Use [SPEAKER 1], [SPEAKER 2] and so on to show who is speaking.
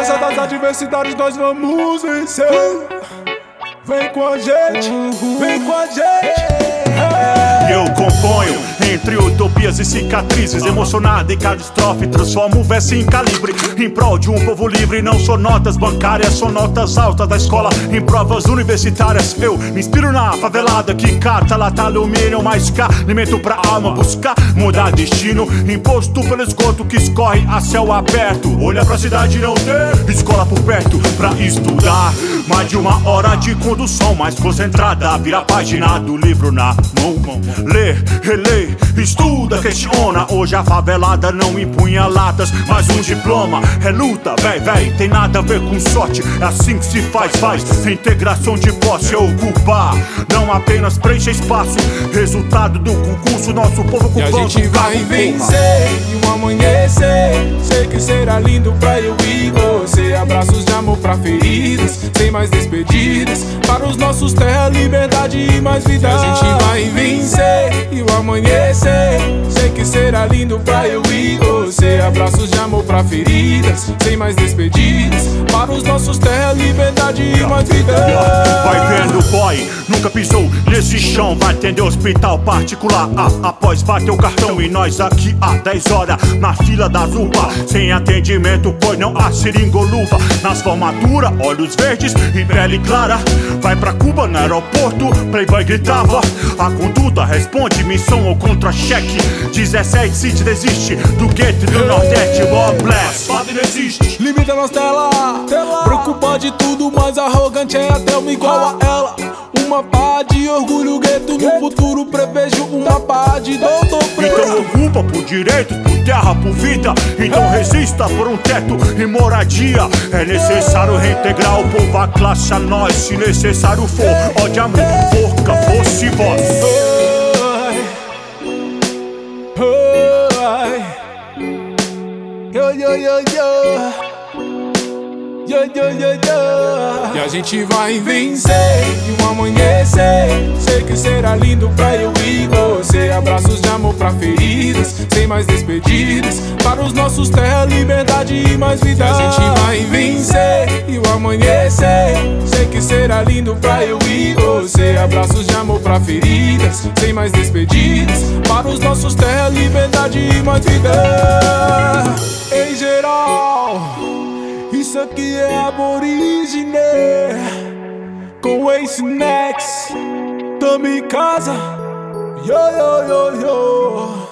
[SPEAKER 1] Apesar das adversidades nós vamos vencer. Vem com a gente, vem com a gente.
[SPEAKER 2] Eu componho entre utopias e cicatrizes, emocionado em cada estrofe, transformo o verso em calibre, em prol de um povo livre. Não sou notas bancárias, sou notas altas da escola, em provas universitárias. Eu me inspiro na favelada que cata lata alumínio, mas cá alimento pra alma buscar mudar destino, imposto pelo esgoto que escorre a céu aberto. Olha pra cidade, não tem escola por perto pra estudar. Mais de uma hora de condução mais concentrada, vira a página do livro na mão. Lê, relê, estuda, questiona. Hoje a favelada não empunha latas, mas um diploma é luta, véi, tem nada a ver com sorte. É assim que se faz, integração de posse é ocupar, não apenas preencher espaço. Resultado do concurso, nosso povo ocupando.
[SPEAKER 1] E a gente vai vencer e um amanhecer. Sei que será lindo pra eu e você. Abraços de amor pra feridas, sem mais despedidas. Para os nossos terra, liberdade e mais vida. E a gente vai vencer e o amanhecer. Sei que será lindo pra eu e você. Abraços de amor pra feridas, sem mais despedidas. Para os nossos terra, liberdade e mais vida.
[SPEAKER 2] Vai vendo, boy, nunca pisou nesse chão. Vai atender hospital particular, após bater o cartão. E nós aqui há 10 horas na fila das UPA, sem atendimento, pois não há seringa ou luva. Nas formaturas, olhos verdes e pele clara. Vai pra Cuba no aeroporto, playboy gritava. A conduta responde missão ou contra-cheque. 17 City desiste do gueto do Nordeste. God bless, padre não existe.
[SPEAKER 1] Limita nas telas, branco pode tudo, mas arrogante é até uma igual a ela. Uma pá de orgulho, gueto no futuro, prevejo uma pá de doutor preto.
[SPEAKER 2] Então ocupa por direitos, por terra, por vida. Então resista por um teto e moradia. É necessário reintegrar o povo, a classe a nós. Se necessário for, ódio, amor, forca, fosse voz. E a gente vai vencer e um amanhecer. Sei que será lindo pra eu e você. Abraços de amor pra feridas, sem mais despedidas. Para os nossos terra, liberdade e mais vida. E a gente vai vencer e o amanhecer. Sei que será lindo pra eu e você. Abraços de amor pra feridas, sem mais despedidas. Para os nossos terra, liberdade e mais vida. Em geral, isso aqui é Aborígene com Ace Nex, tamo em casa. Yo, yo, yo, yo.